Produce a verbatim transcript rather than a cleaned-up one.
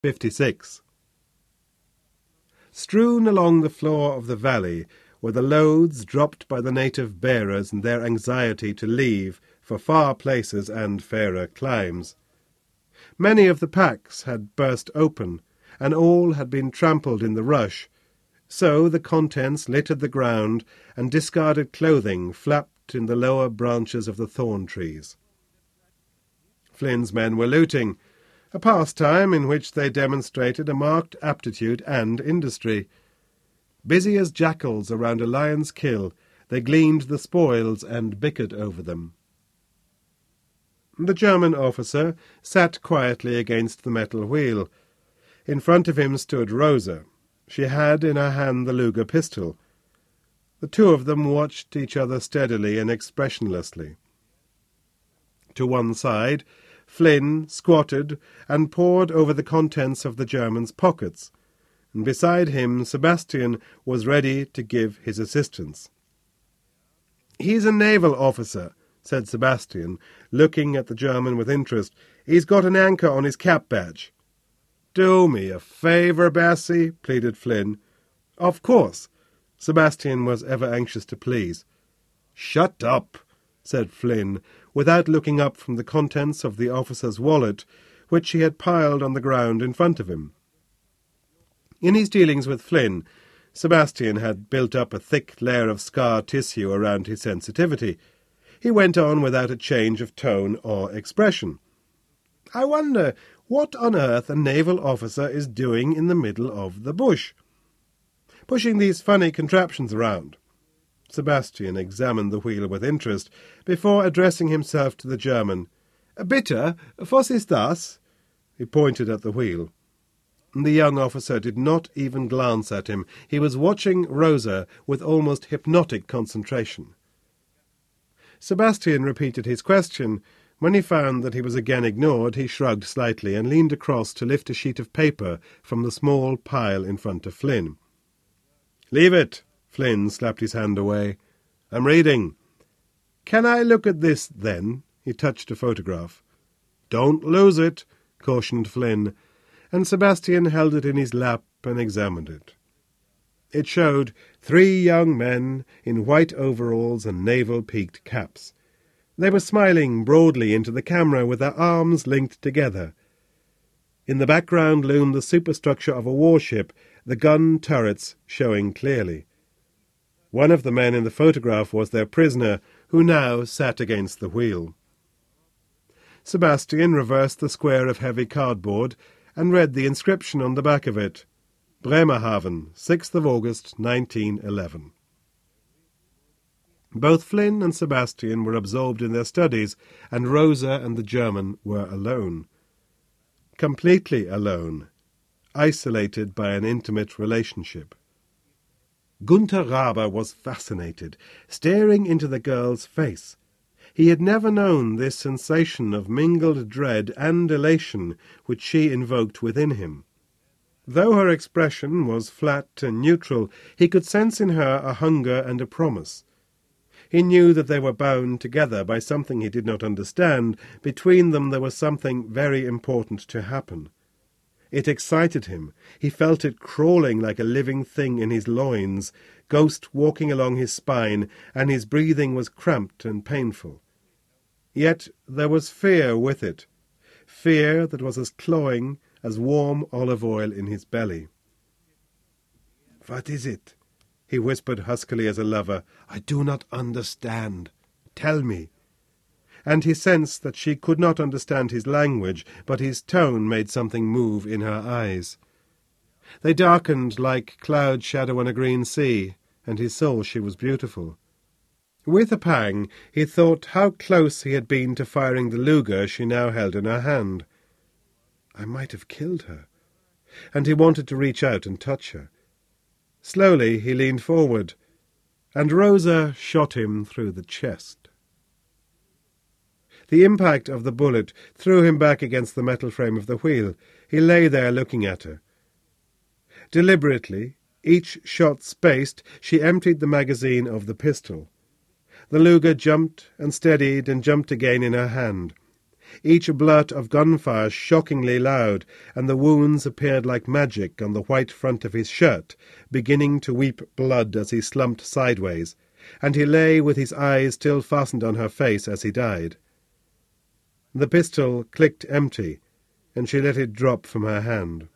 fifty-six. Strewn along the floor of the valley were the loads dropped by the native bearers in their anxiety to leave for far places and fairer climes. Many of the packs had burst open, and all had been trampled in the rush, so the contents littered the ground, and discarded clothing flapped in the lower branches of the thorn trees. Flynn's men were looting, a pastime in which they demonstrated a marked aptitude and industry. Busy as jackals around a lion's kill, they gleaned the spoils and bickered over them. The German officer sat quietly against the metal wheel. In front of him stood Rosa. She had in her hand the Luger pistol. The two of them watched each other steadily and expressionlessly. To one side, Flynn squatted and pored over the contents of the German's pockets, and beside him Sebastian was ready to give his assistance. "He's a naval officer," said Sebastian, looking at the German with interest. "He's got an anchor on his cap badge." "Do me a favour, Bessie," pleaded Flynn. "Of course." Sebastian was ever anxious to please. "Shut up," said Flynn, without looking up from the contents of the officer's wallet, which he had piled on the ground in front of him. In his dealings with Flynn, Sebastian had built up a thick layer of scar tissue around his sensitivity. He went on without a change of tone or expression. "I wonder what on earth a naval officer is doing in the middle of the bush, pushing these funny contraptions around." Sebastian examined the wheel with interest, before addressing himself to the German. "Bitte, was ist das?" He pointed at the wheel. The young officer did not even glance at him. He was watching Rosa with almost hypnotic concentration. Sebastian repeated his question. When he found that he was again ignored, he shrugged slightly and leaned across to lift a sheet of paper from the small pile in front of Flynn. "Leave it!" Flynn slapped his hand away. "I'm reading." "Can I look at this, then?" He touched a photograph. "Don't lose it," cautioned Flynn, and Sebastian held it in his lap and examined it. It showed three young men in white overalls and naval-peaked caps. They were smiling broadly into the camera with their arms linked together. In the background loomed the superstructure of a warship, the gun turrets showing clearly. One of the men in the photograph was their prisoner, who now sat against the wheel. Sebastian reversed the square of heavy cardboard and read the inscription on the back of it. Bremerhaven, sixth of August, nineteen eleven. Both Flynn and Sebastian were absorbed in their studies, and Rosa and the German were alone. Completely alone, isolated by an intimate relationship. Gunther Raber was fascinated, staring into the girl's face. He had never known this sensation of mingled dread and elation which she invoked within him. Though her expression was flat and neutral, he could sense in her a hunger and a promise. He knew that they were bound together by something he did not understand. Between them there was something very important to happen. It excited him. He felt it crawling like a living thing in his loins, ghost walking along his spine, and his breathing was cramped and painful. Yet there was fear with it, fear that was as cloying as warm olive oil in his belly. "What is it?" he whispered huskily as a lover. "I do not understand. Tell me." And he sensed that she could not understand his language, but his tone made something move in her eyes. They darkened like cloud shadow on a green sea, and he saw she was beautiful. With a pang, he thought how close he had been to firing the Luger she now held in her hand. I might have killed her, and he wanted to reach out and touch her. Slowly he leaned forward, and Rosa shot him through the chest. The impact of the bullet threw him back against the metal frame of the wheel. He lay there looking at her. Deliberately, each shot spaced, she emptied the magazine of the pistol. The Luger jumped and steadied and jumped again in her hand. each blurt of gunfire shockingly loud, and the wounds appeared like magic on the white front of his shirt, beginning to weep blood as he slumped sideways, and he lay with his eyes still fastened on her face as he died. The pistol clicked empty, and she let it drop from her hand.